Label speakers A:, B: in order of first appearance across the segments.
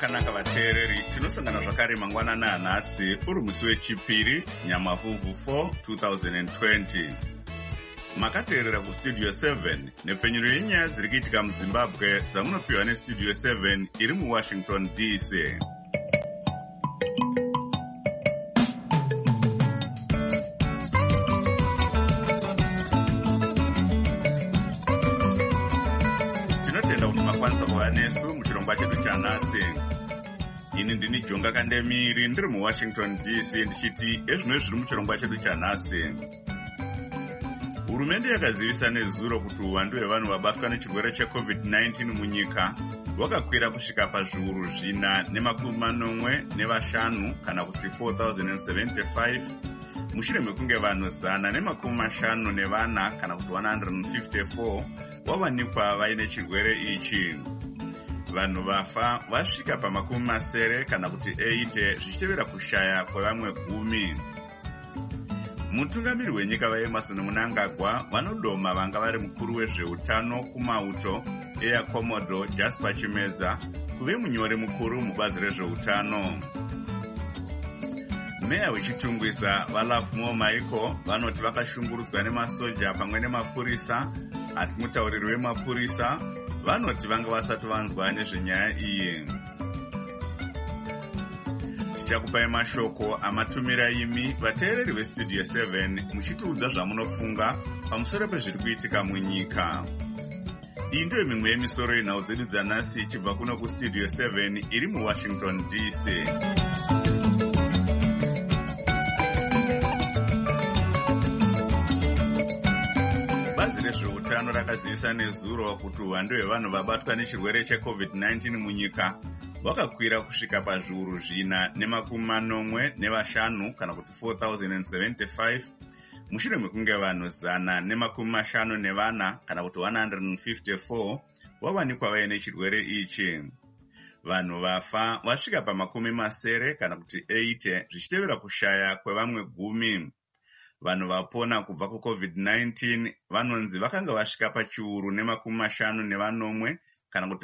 A: Makanaka vateereri, tinosangana zvakare mangwanana anhasi uri musi wechipiri Nyamavhuvhu 4 2020. Makateerera kustudio 7 nepfenyuro yenyaya dziri kuitika muZimbabwe dzamunopiwa nestudio 7 iri muWashington DC. Tinotenda kuti makwanisa kuva nesu muchirongwa chedu chanhasi. Ini ndini Jonga Kandemiri ndiri muWashington DC ndichiti ezvino zviri muchirongwa chedu chanhasi. Hurumende yakazivisa nezuro kuti uwandu hwevanhu vabatwa nechirwere cheCovid-19 munyika hwakakwira kusvika pazviuru 495 kana kuti 4075 mushure mekunge vanhu 154 kana kuti 154 vawanikwa vaine chirwere ichi. Vanhu vafa vasvika pa90 kana kuti 80 zvichitevera kushaya kwevamwe 10. Mutungamiri wenyika vaEmmerson Mnangagwa vanodoma vanga vari mukuru wezveutano kumauto Air Commodore Jasper Chimedza kuve munyori mukuru mubazi rezveutano. Meya wechitungwiza vaLoveMore Michael vanoti vakashungurudzwa nemasoja pamwe nemapurisa, asi mutauriri wemapurisa vanoti vanga vasati vanzwa nezvenyaya iyi. Tichakupai mashoko amatumira imi vateereri vestudio 7 muchitiudza zvamunofunga pamusoro pezviri kuitika munyika. Iyi ndiyo mimwe yemisoro yenhau dzedu dzanhasi ichibva kuno kustudio 7 iri muWashington DC. Bazi rezveutano rakazivisa nezuro kuti uwandu hwevanhu vabatwa nechirwere cheCovid-19 munyika hwakakwira kusvika pazviuru 495 kana kuti 4075 mushure mekunge vanhu 154 kana kuti 154 vawanikwa vaine chirwere ichi. Vanhu vafa vasvika pa90 kana kuti 80 zvichitevera kushaya kwevamwe 10. Vanhu vapona kubva kuCovid-19 vanonzi vakanga vasvika pachiuru 54 kana kuti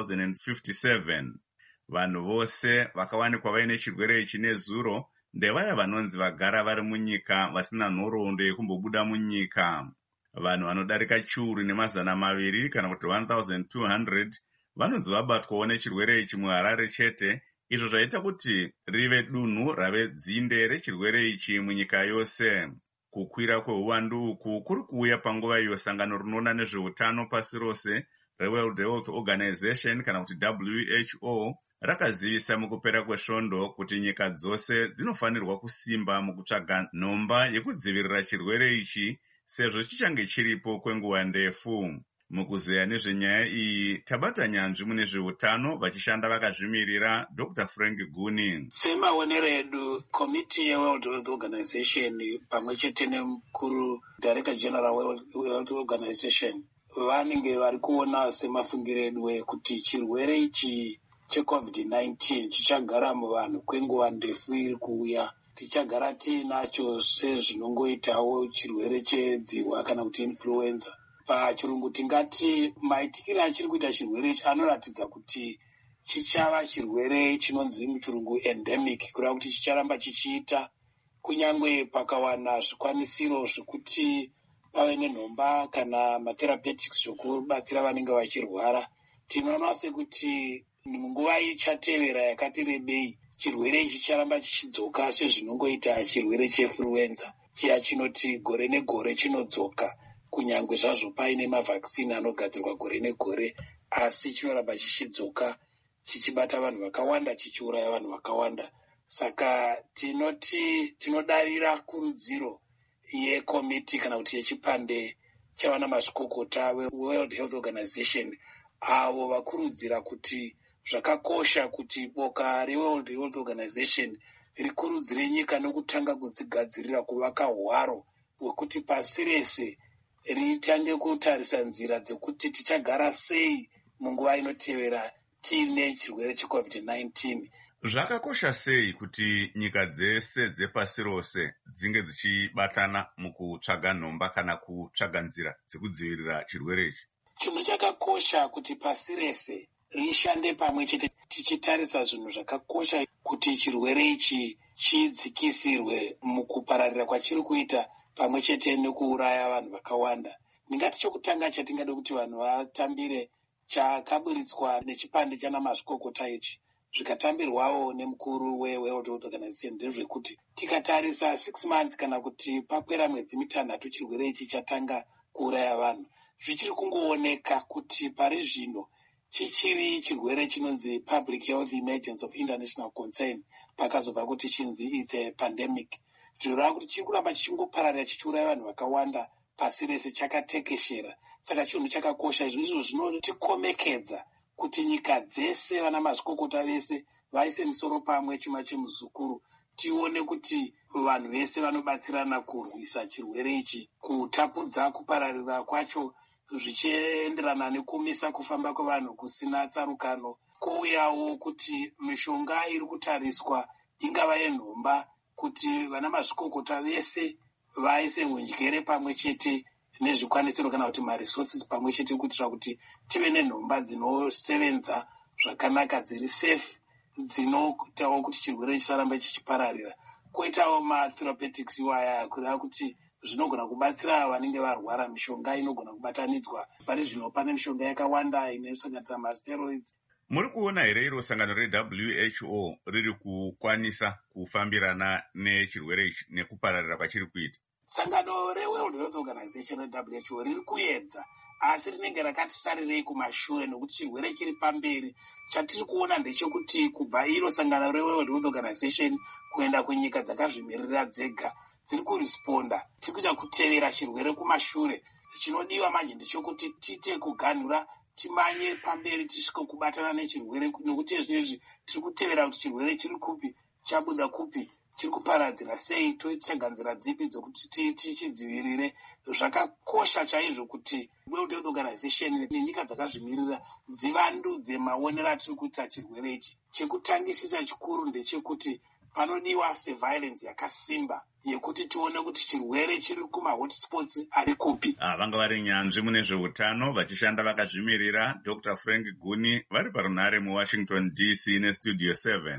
A: 1057. Vanhu vose vakawanikwa vaine chirwere ichi nezuro ndevaya vanonzi vagara vari munyika vasina nhoroondo yekumbobuda munyika. Vanhu vanodarika chiuru 200 kana kuti 1200 vanonzi vabatwawo nechirwere ichi muHarare chete, izvo zvaita kuti rive dunhu rave dzinde rechirwere ichi munyika yose. Kukwira kweuwandu uku kuri kuuya panguva iyo sangano rinoona nezveutano pasi rose reWorld Health Organization kana kuti WHO rakazivisa mukupera kwesvondo kuti nyika dzose dzinofanirwa kusimba mukutsvaga nhomba yekudzivirira chirwere ichi sezvo chichange chiripo kwenguva ndefu. Mukuzeya nezvenyaya iyi tabata nyanzvi mune zveutano vachishanda vakazvimirira Dr. Frank Guni.
B: Semaonero edu komiti yeWorld Health Organization pamwe chete nemukuru Director General weWorld Organization vanenge vari kuona semafungiro edu ekuti chirwere ichi cheCovid-19 chichagara muvanhu kwenguva ndefu iri kuuya. Tichagara tiinacho sezvinongoitawo chirwere chedzihwa kana kuti influenza. Pachirungu tingati maitikire achiri kuita chirwere ichi anoratidza kuti chichava chirwere chinonzi muchirungu endemic, kureva kuti chicharamba chichiita kunyange pakawana zvikwanisiro zvekuti pave nenhomba kana matherapeutics zvokubatsira vanenge vachirwara. Tinoona sekuti munguva ichatevera yakati rebei chirwere ichi chicharamba chichidzoka sezvinongoita chirwere cheinfluenza chiya chinoti gore negore chinodzoka, kunyange zvazvo paine mavhakisini anogadzirwa gore negore, asi chinoramba chichidzoka chichibata vanhu vakawanda, chichiuraya vanhu vakawanda. Saka tinodarira kurudziro yekomiti kana kuti yechipande chavana mazvikokota weWorld Health Organization avo vakurudzira kuti zvakakosha kuti boka reWorld Health Organization rikurudzire nyika nokutanga kudzigadzirira kuvaka hwaro hwekuti pasi rese ritange kutarisa nzira dzekuti tichagara sei munguva inotevera tiine chirwere cheCovid-19.
A: Zvakakosha sei kuti nyika dzese dzepasi rose dzinge dzichibatana mukutsvaga nhomba kana kutsvaga nzira dzekudzivirira chirwere ichi?
B: Chinhu chakakosha kuti pasi rese rishande pamwe chete tichitarisa zvinhu zvakakosha kuti chirwere ichi chidzikisirwe mukupararira kwachiri kuita pamwe chete nekuuraya vanhu vakawanda. Ndingati chokutanga chatingade kuti vanhu vatambire chakaburitswa nechipande chana mazvikokota ichi zvikatambirwawo nemukuru weWorld Health Organization ndezvekuti tikatarisa 6 months kana kuti papera mwedzi 6 chirwere ichi chatanga kuuraya vanhu, zvichiri kungooneka kuti pari zvino chichiri chirwere chinonzi public health emergency of international concern pakazobva kuti chinzi it's a pandemic. Zvinoreva kuti chiri kuramba chichingopararira chichiuraya vanhu vakawanda pasi rese, chakatekeshera. Saka chinhu chakakosha izvozvo zvinotikomekedza kuti nyika dzese, vana mazvikokota vese vaise misoro pamwe, chuma chemuzukuru, tione kuti vanhu vese vanobatsirana kurwisa chirwere ichi, kutapudza kupararira kwacho zvichienderana nekumisa kufamba kwevanhu kusina tsarukano. Kouyawo kuti mishonga iri kutariswa ingava yenhomba, kuti vana mazvikokota vese vaise hundyere pamwe chete nezvikwanisiro kana kuti maresources pamwe chete kuitira kuti tive nenhomba dzinosevenza zvakanaka, dziri safe, dzinoitawo kuti chirwere chisaramba chichipararira. Koitawo matherapeutics iwaya kureva kuti zvinogona kubatsira vanenge varwara. Mishonga inogona kubatanidzwa. Pari zvino pane mishonga yakawanda inosanganisa masteroids.
A: Muri kuona here iro sangano reWHO riri kukwanisa kufambirana nechirwere ichi nekupararira kwachiri kuita?
B: Sangano reWorld Health Organization reWHO riri kuedza, asi rinenge rakati sarirei kumashure nekuti chirwere chiri pamberi. Chatiri kuona ndechekuti kubva iro sangano reWorld Health Organization kuenda kunyika dzakazvimirira dzega dziri kuresponda, tiri kuita kutevera chirwere kumashure. Chinodiwa manje ndechekuti tite kuganhura, timanye pamberi, tisvike kubatana nechirwere, nekuti zvinezvi tiri kutevera kuti chirwere chiri kupi, chabuda kupi, chiri kuparadzira sei, toitsvaga nzira dzipi dzokuti tichidzivirire. Zvakakosha chaizvo kuti World Health Organization nenyika dzakazvimirira dzivandudze maonero atiri kuita chirwere ichi. Chekutangisisa chikuru ndechekuti panodiwa surveillance yakasimba yekuti tione kuti chirwere chiri kumahotspots ari kupi.
A: Vanga vari nyanzvi mune zveutano vachishanda vakazvimirira, Dr. Frank Guni vari parunhare muWashington DC neStudio 7.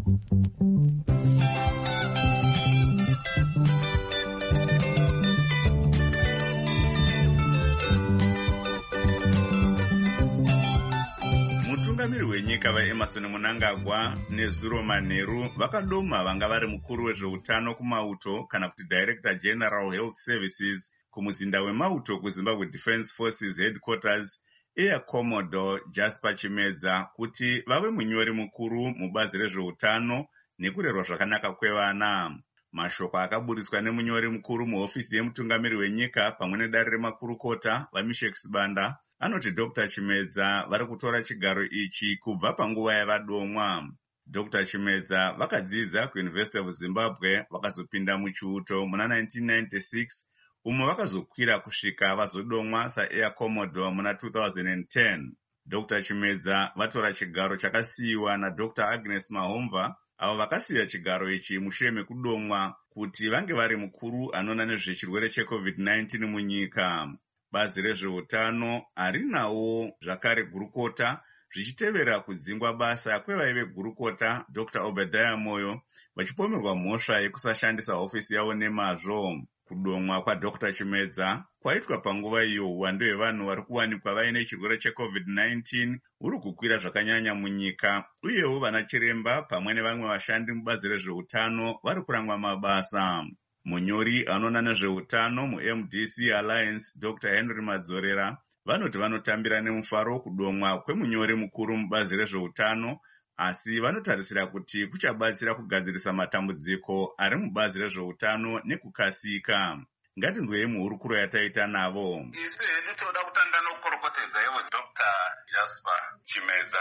A: Mutungamiri wenyika vaEmerson Mnangagwa neZuro Manheru vakadoma vanga vari mukuru wezveutano kumauto kana kuti Director General Health Services kumuzinda wemauto kuZimbabwe Defence Forces Headquarters, Air Commodore Jasper Chimedza, kuti vave munyori mukuru mubazi rezveutano nekurerwa zvakanaka kwevana. Mashoko akaburiswa nemunyori mukuru muhofisi yemutungamiri wenyika pamwe nedare remakurukota vaMishek Sibanda anoti Dr. Chimedza vari kutora chigaro ichi kubva panguva yavadomwa. Dr. Chimedza vakadzidza kuUniversity of Zimbabwe vakazopinda muchiuto muna 1996 umo vakazokwira kusvika vazodomwa saAir Commodore muna 2010. Dr. Chimedza vatora chigaro chakasiyiwa naDr. Agnes Mahomva avo vakasiya chigaro ichi mushure mekudomwa kuti vange vari mukuru anoona nezvechirwere cheCovid-19 munyika. Bazi rezveutano harinawo zvakare gurukota, zvichitevera kudzingwa basa kwevaive gurukota Dr. Obadiah Moyo vachipomerwa mhosva yekusashandisa hofisi yavo nemazvo. Kudomwa kwaDr. Chimedza kwaitwa panguva iyo uwandu hwevanhu vari kuwanikwa vaine chirwere cheCovid-19 uri kukwira zvakanyanya munyika, uyewo vana chiremba pamwe nevamwe vashandi mubazi rezveutano vari kurangwa mabasa. Munyori anoona nezveutano muMDC Alliance Dr. Henry Madzorera vanoti vanotambira nemufaro kudomwa kwemunyori mukuru mubazi rezveutano, asi vanotarisira kuti kuchabatsira kugadzirisa matambudziko ari mubazi rezveutano nekukasika. Ngatinzwei muhurukuro yataita navo.
C: Isu hedu toda kutanga nokukorokotedza iwo Dr. Jasper Chimedza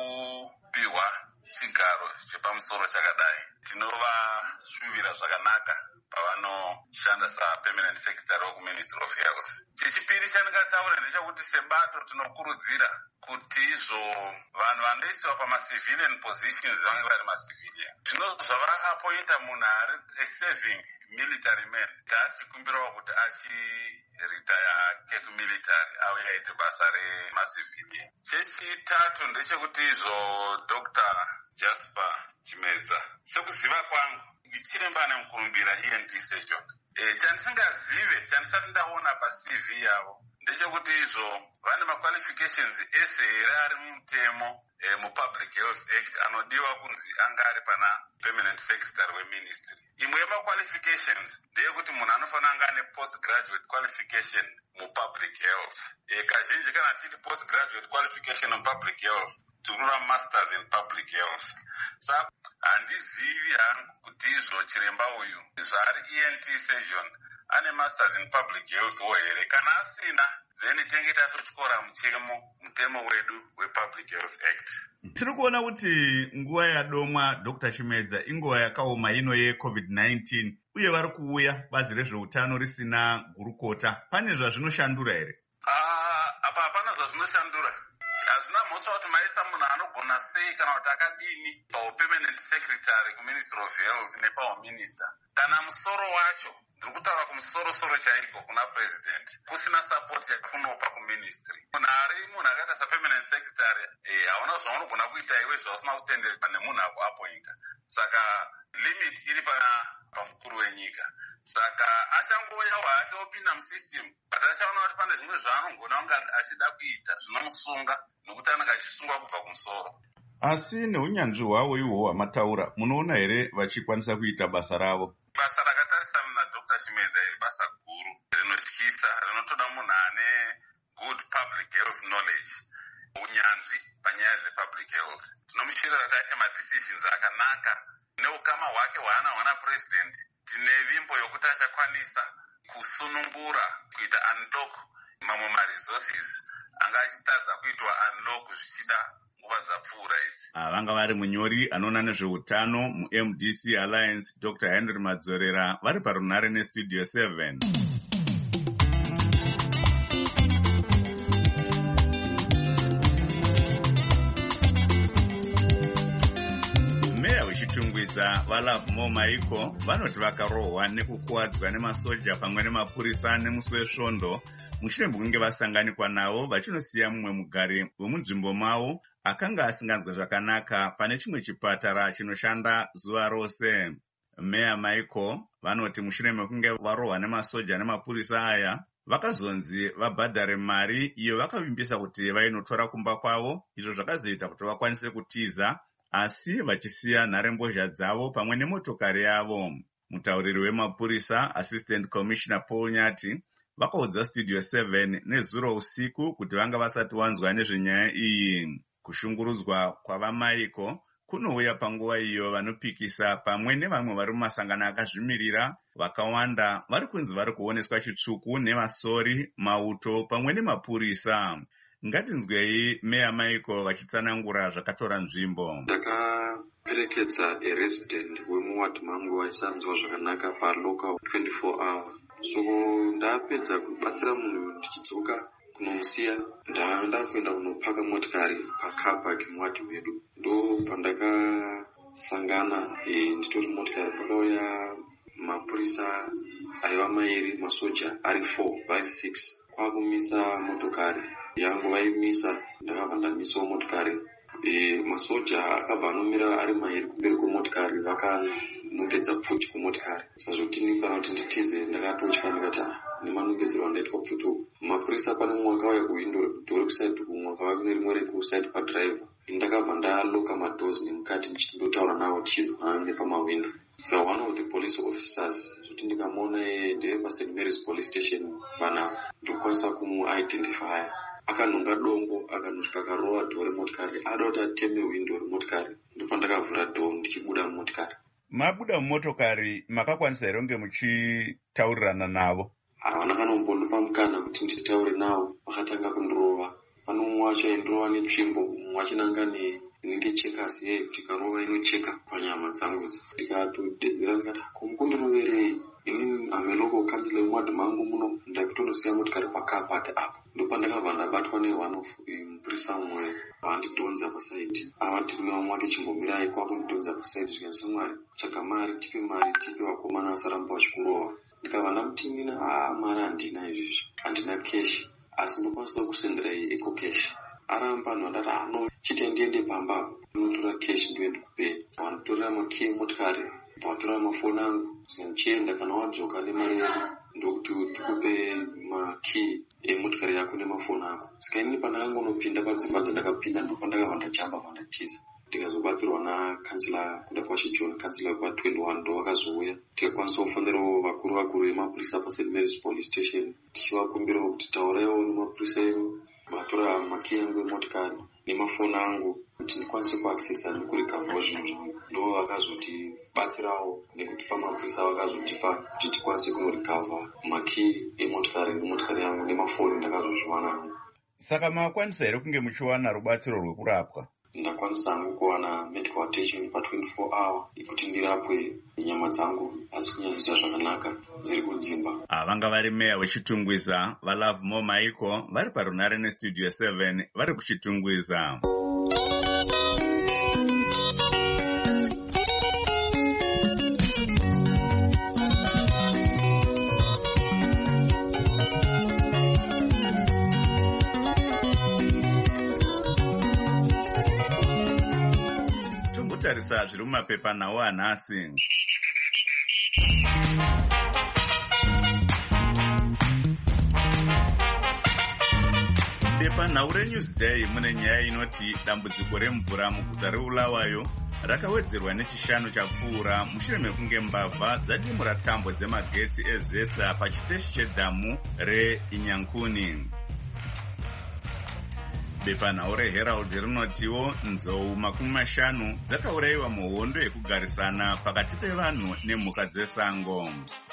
C: nokupiwa chigaro chepamusoro chakadai. Tinovashuvira zvakanaka pavanoshanda saPermanent Secretary wokuMinistry of Health. Chechipiri chandingataura ndechekuti sebato tinokurudzira kuti izvo vanhu vanoiswa pamacivilian positions vange vari macivilian. Zvino zvavaka vaapointa munhu ari serving military man taachikumbirawo kuti achiritaya hake kumilitary auye aite basa remacivilian. Chechitatu ndechekuti izvo Dr. Jasper Chimedza, sekuziva kwangu ndichiremba nemukurumbira ENT surgeon. Chandisingazive, chandisati ndaona paCV yavo ndechekuti izvo vane maqualifications ese here ari mumutemo mupublic health act anodiwa kunzi anga ari pana permanent secretary weministry. Imwe yemaqualifications ndeyekuti munhu anofanira anga ane postgraduate qualification mupublic health. Kazhinji kana titi postgraduate qualification mupublic health tikureva masters in public health. Saka handizivi hangu kuti izvo chiremba uyu zvari ENT surgeon ane masters in public health wo here. Kana asina then tenge tatotyora mutemo wedu wepublic health act.
A: Tiri kuona kuti nguva yadomwa Dr. Chimedza inguva yakaoma ino yeCovid-19 uye vari kuuya bazi rezveutano risina gurukota. Pane zvazvinoshandura here?
C: Apa hapana zvazvinoshandura. Hazvina mhosva kuti maisa munhu anogona sei kana kuti akadini papermanent secretary kuministry of health nepaminister. Kana musoro wacho ndiri kutaura kumusoro chaiko kuna president kusina support yakunopa kuministry. Munhu akaita sapermanent secretary hauna zvaunogona kuita iwe zvausina kutenderwa nemunhu akuapointa. Saka limit iri pamukuru wenyika. Saka achangoyawo hake opinda musystem but achaona kuti pane zvimwe zvaanogona kunge achida kuita zvinomusunga nokuti anenge achisungwa kubva kumusoro.
A: Asi neunyanzvi hwavo ihwo hwamataura, munoona here vachikwanisa kuita basa ravo?
C: Basa rakatarisana naDr. Chimedza basa guru rinotyisa, rinotoda munhu ane good public health knowledge, unyanzvi panyaya dzepublic health. Tinomushirira taite madecisions akanaka neukama hwake hwaana president. Tine vimbo yokuti achakwanisa kusunungura kuita unlock mamwe maresources anga achitadza kuitwa unlock zvichida nguva dzapfuura idzi.
A: Vanga vari munyori anoona nezveutano muMDC Alliance Dr. Henry Madzorera vari parunare nestudio 7. Meya wechitungwiza vaLove More Maiko vanoti vakarohwa nekukuwadzwa nemasoja pamwe nemapurisa nemusi wesvondo mushure mekunge vasanganikwa navo vachinosiya mumwe mugari wemunzvimbo mavo akanga asinganzwe zvakanaka pane chimwe chipatara chinoshanda zuva rose. Meya Maiko vanoti mushure mekunge varohwa nemasoja nemapurisa aya vakazonzi vabhadhare mari iyo vakavimbisa kuti vainotora kumba kwavo, izvo zvakazoita kuti vakwanise kutiza asi vachisiya nharembozha dzavo pamwe nemotokari yavo. Mutauriri wemapurisa Assistant Commissioner Paul Nyati vakaudza studio 7 nezuro usiku kuti vanga vasati wanzwa nezvenyaya iyi. Kushungurudzwa kwavaMaiko kunouya panguva iyo vanopikisa pamwe nevamwe vari mumasangano akazvimirira vakawanda vari kunzi vari kuoneswa chitsvuku nevasori, mauto pamwe nemapurisa. Ngatinzwei Meya Maiko vachitsanangura zvakatora nzvimbo.
D: Ndakaperekedza resident wemuwadi mangu waisanzwa zvakanaka palocal 24 hour. So ndapedza kubatsira munhu ndichidzoka kunomusiya ndaenda kuenda kunopaka motikari pacarpark muwadi wedu. Ndo pandakasangana nditori motikari pakauya mapurisa aiva mairi, masoja ari 4 vari 6 kwakumisa motokari yangu vaimisa. Ndakabva ndamisawo motikari. Masoja akabva anomira ari mairi kumberi kwemotikari vakanongedza pfuti kumotikari. Sazvoti kana kuti nditize ndakatotya ndikati nemanongedzero andaitwa pfuti uku. Mapurisa pane mumwe akauya kuwindo dori kusaidi kumwe akauya kune rimwe rekusaidi padhiraivha. Ndakabva ndaloka madoors nemukati ndichindotaura navo tichidwa nepamawindo. So one of the police officers zvoti ndikamuona ndeve paSt Mary's police station pana ndokwanisa kumuidentify. Akanonga dombo akanosvika akarowa dhoo remotikari ada kuti ateme windo remotikari. Ndopandakavhura dhoo ndichibuda mumotikari.
A: Mabuda mumotokari makakwanisa here kunge muchitaurirana navo?
D: Havana kanombondopa mukana kuti nditaure navo, vakatanga kundirova. Pano mumwe wacho aindirova netsvimbo, mumwe achinanga inenge chekasi yei kuti ikarova inocheka panyama dzangu. Ndikatodedzera ndikati kumukundiroverei inini ameloko kanzila yemuwadi mangu muno ndakutondosiya motikari pacarpark apo. Ndopandakabva ndabatwa ne one of mupurisa mumwe vandidhonza pasaidi. Avati kune vamwe wake chimbomirai kwakundidhonza pasaidi zvikanyisa Mwari tsvaga mari, tipe vakomana vasaramba vachikurova. Ndikava ndamutinina mari handina izvizvi, handina keshi, asi ndokwanisa kusenderai eco cash. Aramba vanhu vandati no chite ndiende pamba unotora keshi ndiwe ndikupei. Vanotorera makiyi emotikari, vatora mafoni angu, ndichienda kana wadzoka nemari yedu ndokuti tikupe makiyi emotikari yako nemafoni ako. Saka inini pandakangonopinda padzimba dzandakapinda ndopandakabva ndachamba vandatiza. Ndikazobatsirwa nakansila kuda kwashi John, kansila kwa21 ndo vakazouya. Tikakwanisa kufonerawo vakuru vemapurisa paSt Mary's Police Station tichivakumbirawo kuti tauraiwo nemapurisa enyu vatora makiyi yangu emotikari nemafoni angu kuti ndikwanise kuaccessa nekurikavhawo zvinhu zvangu. Ndo vakazotibatsirawo nekutipa mapurisa vakazotipa kuti tikwanise kunorikavha makiyi emotikari nemotikari yangu nemafoni ndakazozviwana hangu.
A: Saka makwanisa here kunge muchiwana rubatsiro rwekurapwa?
D: Ndakwanisa hangu kuwana medical attention pa24 hour kuti ndirapwe nyama dzangu asi kunyaziita zvakanaka dziri kudzimba.
A: Vanga vari meya wechitungwiza vaLove More Michael vari parunare nestudio 7 vari kuchitungwiza. Tarisa zviri mumapepa nawo anhasi. Bepanhau reNewsday mune nyaya inoti dambudziko remvura muguta reBulawayo rakawedzerwa nechishanu chapfuura mushure mekunge mbavha dzadimura tambo dzemagetsi eZesa pachiteshi chedhamu reInyankuni. Bepanhau reHerald rinotiwo nzou 50 dzakaurayiwa muhondo yekugarisana pakati pevanhu nemhuka dzesango.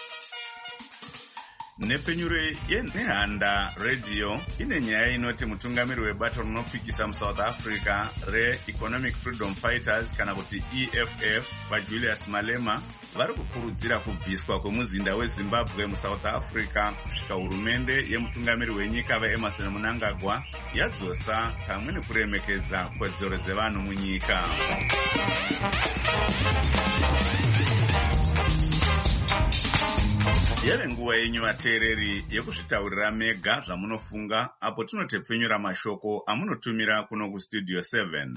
A: Nepfenyuro yeNhanda Radio ine nyaya inoti mutungamiri webato rinopikisa muSouth Africa reEconomic Freedom Fighters kana kuti EFF vaJulius Malema vari kukurudzira kubviswa kwemuzinda weZimbabwe muSouth Africa kusvika hurumende yemutungamiri wenyika vaEmmerson Mnangagwa yadzosa pamwe nekuremekedza kodzero dzevanhu munyika. Yave nguva yenyu vateereri yekuzvitaurira mega zvamunofunga apo tinotepfenyura mashoko amunotumira kuno kustudio 7.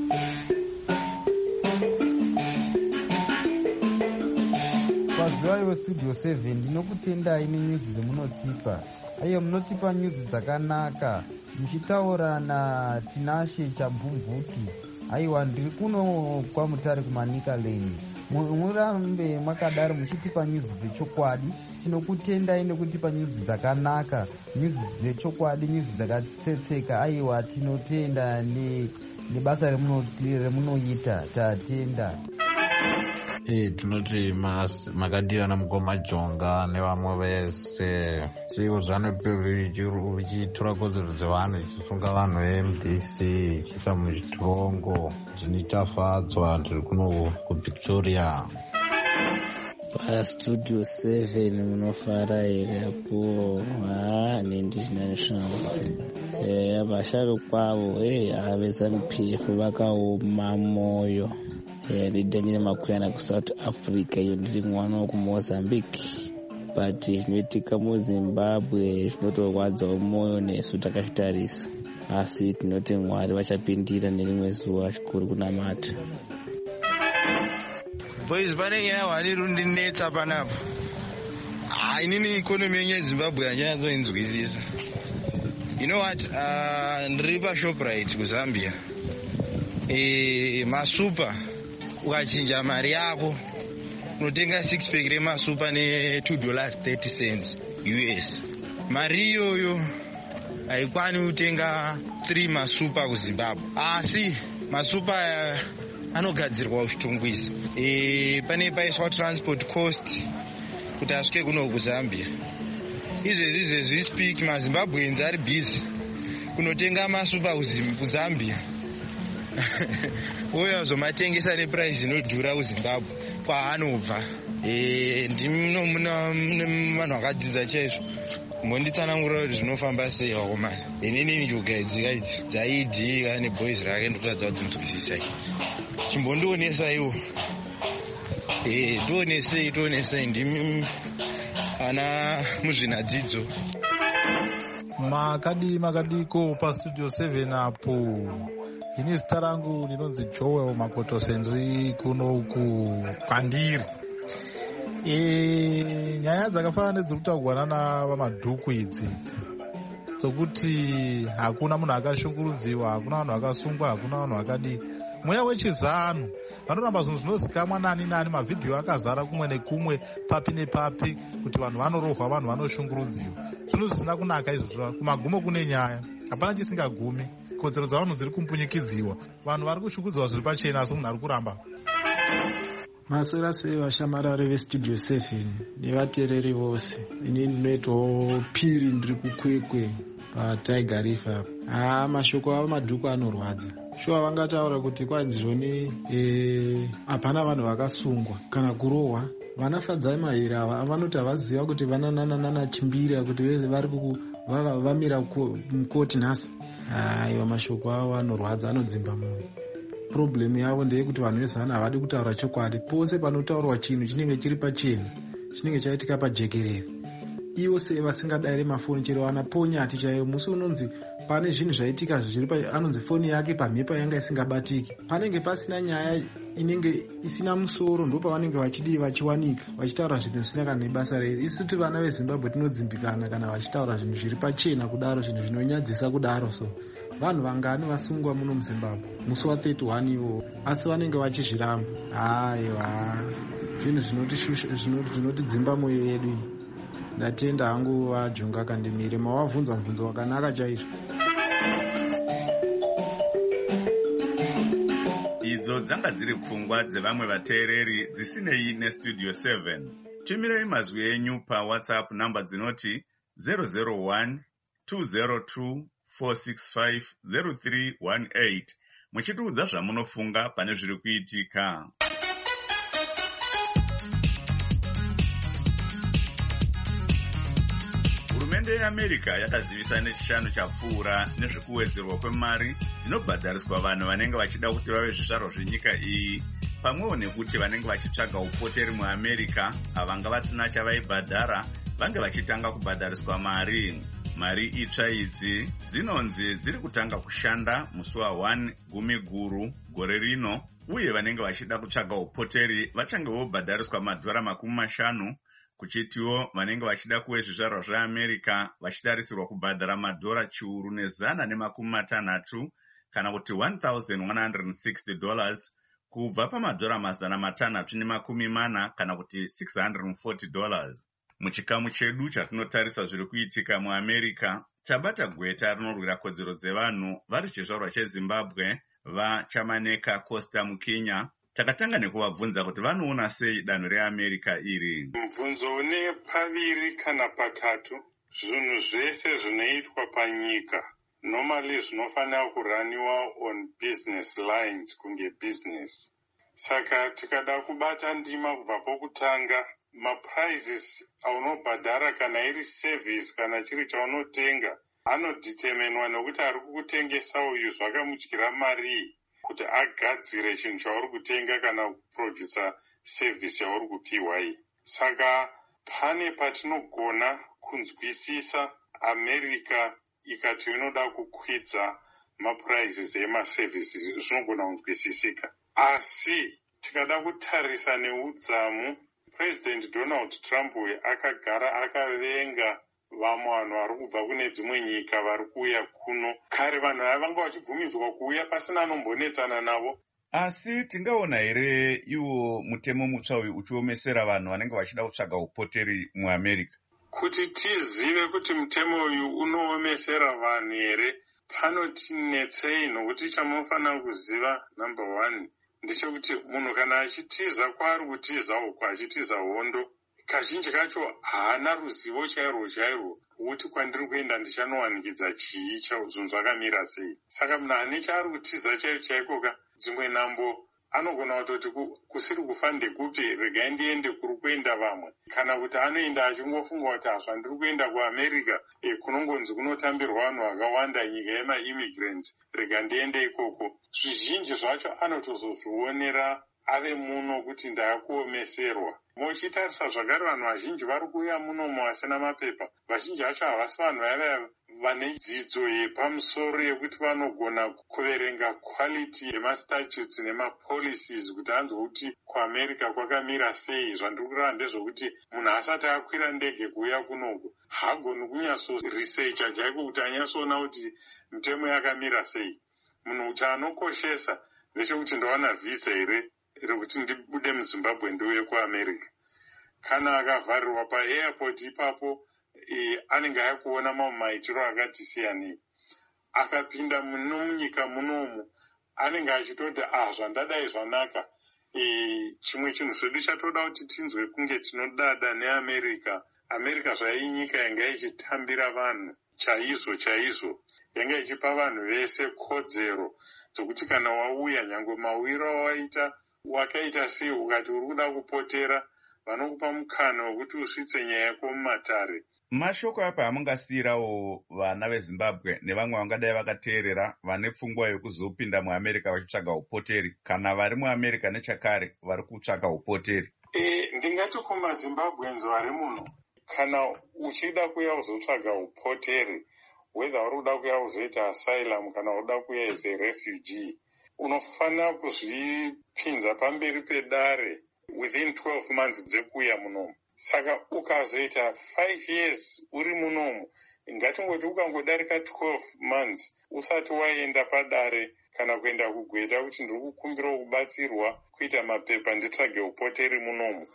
E: Pazuva yestudio 7 ndinokutendai nenyuzi dzemunotipa. Aiyo munotipa nyuzi dzakanaka muchitaura naTinashe Chabvumvuti. Aiwa ndiri kuno kwaMutare kuManika Lane. Murambe mwakadaro muchitipa nyuzi dzechokwadi. Tinokutendai nekutipa nyuzi dzakanaka, nyuzi dzechokwadi, nyuzi dzakatsetseka. Aiwa tinotenda nebasa remunoita, tatenda.
F: Tinoti makadira Mugoma Jonga nevamwe vese chiko zvanopevichitora kodzero dzevanhu chisunga vanhu veMDC chisa muzvitirongo zvinitafadzwa ndiri kuno kuVictoria.
G: Studio 7 munofara here apo? Nendizvinani zvangu vasharukwa avo aveZANU-PF vakaoma moyo. Ndidaniel Makuyana kuSouth Africa, iyo ndiri mwana wekuMozambique, but zvinoitika muZimbabwe zvinotorwadzawo moyo nesu takazvitarisa, asi tinoti Mwari vachapindira nerimwe zuva chikuru kunamata.
H: Boys, pane nyaya wani rundinetsa panapa. Inini ikonomi yenyu yeZimbabwe handinatsoinzwisisa. You know what? Ndiri paShoprite kuZambia. Masupa ukachinja mari yako unotenga 6 pack remasupa ne$2.30 US. Mari iyoyo haikwani kutenga 3 masupa kuZimbabwe. Asi masupa anogadzirwa kuchitungwiza. Pane paiswa transport cost kuti asvike kuno kuZambia. Izvezvi speak maZimbabweans ari busy kunotenga masupa kuZambia. Uye azomatengesa neprice inodhura kuZimbabwe kwaanobva. Ndimo muna vanhu vakadzidza chaizvo monditsanangurira kuti zvinofamba sei wakomana. Inini njugaidzi idzi dzaidhika neboys rake ndokutadza kuti dzinozwisisa. Chimbondionesa iwo. Tionesei ndimi ana muzvinadzidzo.
I: Makadiko pastudio 7 apo. Ini zita rangu ndinonzi Joel Makoto Senzwi kuno uku kwandiri. Nyaya dzakafanana nedzekutaurwa navamadhuku idzi dzokuti hakuna munhu akashungurudziwa, hakuna vanhu vakasungwa, hakuna vanhu vakadi. Mweya wechizano vanoramba zvinhu zvinozikamwa nani nani, mavhidhiyo akazara kumwe nekumwe, papi nepapi, kuti vanhu vanorohwa, vanhu vanoshungurudziwa. Zvinhu zvisina kunaka izvozvo. Kumagumo kune nyaya, hapana chisingagumi. Kodzero dzavanhu dziri kumpunyikidziwa, vanhu vari kushungurudziwa zviri pachena, asi munhu ari kuramba.
J: Masora sei vashamarari vestudio 7 nevateereri vose. Ini ndinoitawo Phiri ndiri kukwekwe paTiger River. Mashoko avo madhuku anorwadza. Shuwa vangataura kuti kwanzi zvoni hapana vanhu vakasungwa kana kurohwa. Vanafadzai mahiri ava vanoti havaziva kuti vananana chimbira kuti vari vamira mukoti nhasi. Iwa mashoko avo anorwadza, anodzimba munhu. Problem yavo ndeyekuti vanhu vezana havadi kutaura chokwadi. Pose panotaurwa chinhu chinenge chiri pachena, chinenge chaitika pajekerere. Ivo sei vasingadayire mafoni, chero vanaponyati chaivo. Musi unonzi pane zvinhu zvaitika zviri anonzi foni yake pamhepa yanga isingabatiki. Panenge pasina nyaya inenge isina musoro, ndo pavanenge vachidii vachiwanika, vachitaura zvinhu zvisina kana nebasa rei. Isuti vana veZimbabwe tinodzimbikana kana vachitaura zvinhu zviri pachena kudaro, zvinhu zvinonyadzisa kudaro. So vanhu vangani vasungwa muno muZimbabwe musi wa31 ivo, asi vanenge vachizviramba. Aiwa, zvinhu zvinotidzimba mwoyo yedu. Ndatenda hangu vaJonga Kandimire, mavabvunza mubvunzo wakanaka chaizvo.
A: Idzo dzanga dziri pfungwa dzevamwe vateereri dzisinei nestudio 7. Tumirei mazwi enyu paWhatsApp namba dzinoti 001 202 465 0318 muchitiudza zvamunofunga pane zviri kuitika. Hurumende yeAmerica yakazivisa nechishanu chapfuura nezvekuwedzerwa kwemari dzinobhadhariswa vanhu vanenge vachida kuti vave zvizvarwa zvenyika iyi, pamwewo nekuti vanenge vachitsvaga upoteri muAmerica havanga vasina chavaibhadhara vange vachitanga kubhadhariswa mari. Mari itsva idzi dzinonzi dziri kutanga kushanda musi wa1 Gumiguru gore rino, uye vanenge vachida kutsvaga upoteri vachange vobhadhariswa $50, kuchitiwo vanenge vachida kuve zvizvarwa zveAmerica vachitarisirwa kubhadhara $160 kana kuti $1,160 kubva $640 kana kuti $640. Muchikamu chedu chatinotarisa zviri kuitika muAmerica, tabata gweta rinorwira kodzero dzevanhu vari chizvarwa cheZimbabwe vaChamaneka Costa muKenya. Takatanga nekuvabvunza kuti vanoona sei danho reAmerica iri.
C: Mubvunzo une paviri kana patatu, zvinhu zvese zvinoitwa panyika normally zvinofanira kuraniwa on business lines, kunge business. Saka tikada kubata ndima kubva pokutanga, maprizes aunobhadhara kana iri service kana chiri chaunotenga anodeterminwa nekuti ari kukutengesa uyu zvakamudyira mari kuti agadzire chinhu chauri kutenga kana kuprodusa service yauri kupiwa iyi. Saka pane patinogona kunzwisisa America ikati inoda kukwidza maprizes emaservices, zvinogona kunzwisisika. Asi tikada kutarisa neudzamu, President Donald Trump akagara akavenga vamwe vanhu vari kubva kune dzimwe nyika vari kuuya kuno. Kare vanhu ava vanga vachibvumidzwa kuuya pasina anombonetsana navo.
A: Asi tingaona here iwo mutemo mutsva uyu uchiomesera vanhu vanenge vachida kutsvaga upoteri muAmerica?
C: Kuti tizive kuti mutemo uyu unoomesera vanhu here, panotinetsei, nokuti chamunofanira kuziva, number 1, ndechekuti munhu kana achitiza kwaari kutiza uko, achitiza hondo, kazhinji kacho haana ruzivo chairwo kuti kwandiri kuenda ndichanowanikidza chii, zvinhu zvakamira sei. Saka munhu ane chaari kutiza chaikoka, dzimwe nambo
K: anogona kutoti kusiri kufa ndekupi, regai ndiende kuri kuenda vamwe. Kana kuti anoenda achingofunga kuti hazvandiri kuenda kuamerica kunongonzi kunotambirwa vanhu vakawanda, nyika yemaimmigrants, rega ndiende ikoko. Zvizhinji zvacho anotozozvionera ave muno kuti ndaakuomeserwa. Mochitarisa zvakare vanhu vazhinji vari kuuya munomo vasina mapepa. Vazhinji vacho havasi vanhu vaya vane dzidzo yepamusoro yekuti vanogona kuverenga quality yemastatutes nemapolicies kuti anzwe kuti kuamerica kwakamira sei. Zvandiri kureva ndezvokuti munhu asati akwira ndege kuuya kunoku hagoni kunyatsoresearcha chaiko kuti anyatsoona kuti mitemo yakamira sei. Munhu chaanokoshesa ndechekuti ndawana vhisa here rekuti ndibude muZimbabwe ndiuye kuamerica. Kana akavharirwa paairport ipapo anenge ayakuona mamwe maitiro akati siyanei. Akapinda munyika munomu anenge achitoti zvandadai zvanaka. Chimwe chinhu zvedu chatoda kuti tinzwe kunge tinodada neamerica. America zvainyika yanga ichitambira vanhu chaizvo, yanga ichipa vanhu vese kodzero dzokuti kana wauya nyangwe mawiro wawaita wakaita sei, ukati uri kuda kupotera vanokupa mukana wekuti usvitse nyaya yako mumatare.
A: Mashoko apa amungasiyirawo vana veZimbabwe nevamwe vangadai vakateerera vane pfungwa yekuzopinda muAmerica vachitsvaga upoteri, kana vari muAmerica nechakare vari kutsvaga upoteri?
K: Ndingati kumaZimbabweans vari muno, kana uchida kuya uzotsvaga upoteri, whether uri kuda kuya uzoita asylum kana uda kuya as a refugee, unofanira kuzvipinza pamberi pedare within 12 months dzekuya munomu. Saka ukazoita 5 years uri munomu, ngatingoti ukangodarika 12 months usati waenda padare kana kuenda kugweta kuti ndiri kukumbira kubatsirwa kuita mapepa nditsvage upoteri munomu,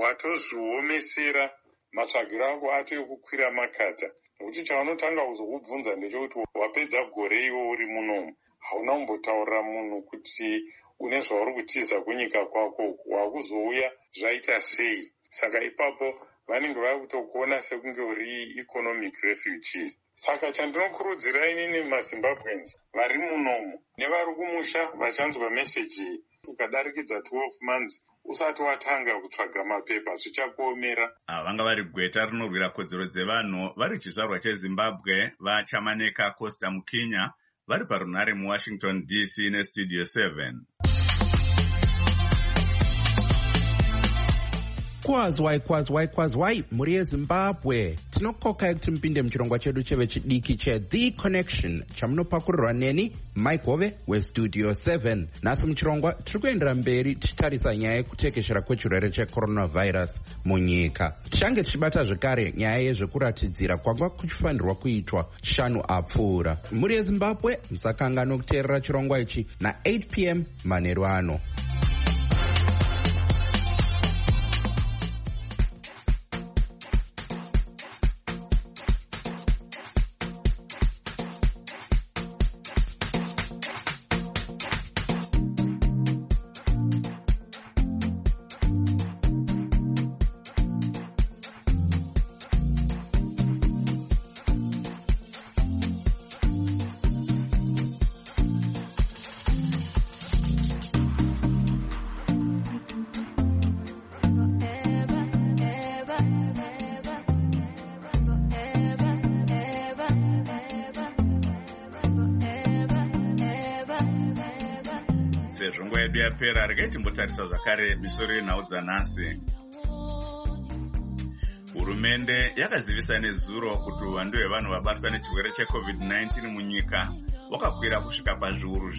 K: watozviomesera matsvagiro ako ato ekukwira makata. Nokuti chavanotanga kuzokubvunza ndechekuti wapedza gore iwo uri munomu, hauna kumbotaurira munhu kuti une zvauri kutiza kunyika kwako, wakuzouya zvaita sei. Saka ipapo vanenge vari kutokuona sekunge uri economic refugee. Saka chandinokurudzira inini maZimbabweans vari munomu nevari kumusha vachanzwa meseji, ukadarikidza 12 months usati watanga kutsvaga mapepa zvichakuomera.
A: Vanga vari gweta rinorwira kodzero dzevanhu vari chizvarwa cheZimbabwe vaChamaneka Costa muKenya, vari parunhare muWashington DC neStudio 7.
L: Kwazwai muri yeZimbabwe, tinokokai kuti mupinde muchirongwa chedu chevechidiki cheThe Connection chamunopakurirwa neni Mike Hove weStudio 7. Nhasi muchirongwa tiri kuendera mberi tichitarisa nyaya yekutekeshera kwechirwere checoronavirus munyika. Tichange tichibata zvekare nyaya yezvekuratidzira kwanga kuchifanirwa kuitwa 5 apfuura. Muri yeZimbabwe musakanganwa kuteerera chirongwa ichi na8 p.m. manheru ano.
A: Sezvo yedu yapera, regai timbotarisa zvakare misoro yenhau dzanhasi. Hurumende yakazivisa nezuro kuti uwandu hwevanhu vabatwa nechirwere cheCovid-19 munyika wakakwira kusvika pazviuru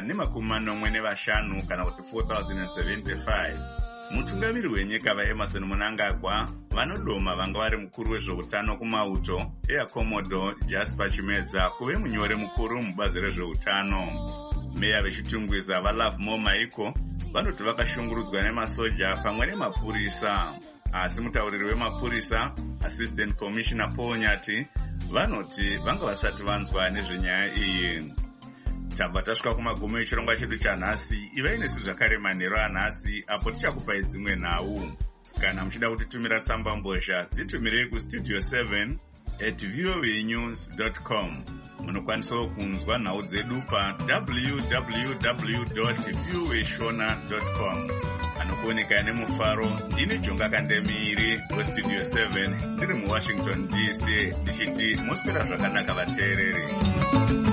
A: 445 kana kuti 4075. Mutungamiri wenyika vaEmerson Mnangagwa vanodoma vanga vari mukuru wezveutano kumauto eAkomodo Jasper Chimedza kuve munyori mukuru mubazi rezveutano. Meya vechitungwiza vaLove More Maiko vanoti vakashungurudzwa nemasoja pamwe nemapurisa. Asi mutauriri wemapurisa Assistant Commissioner Paul Nyati vanoti vanga vasati vanzwa nezvenyaya iyi. Tabva tasvika kumagumo echirongwa chedu chanhasi. Ivai nesu zvakare manheru anhasi apo tichakupai dzimwe nhau. Kana muchida kutitumira tsamba mbozha dzitumirei kustudio7@voanews.com. munokwanisawo kunzwa nhau dzedu pa www.vieweshona.com. Anokuoneka nemufaro ndini Jonga Kandemiri westudio 7 ndiri muWashington DC ndichiti muswera zvakanaka vateereri.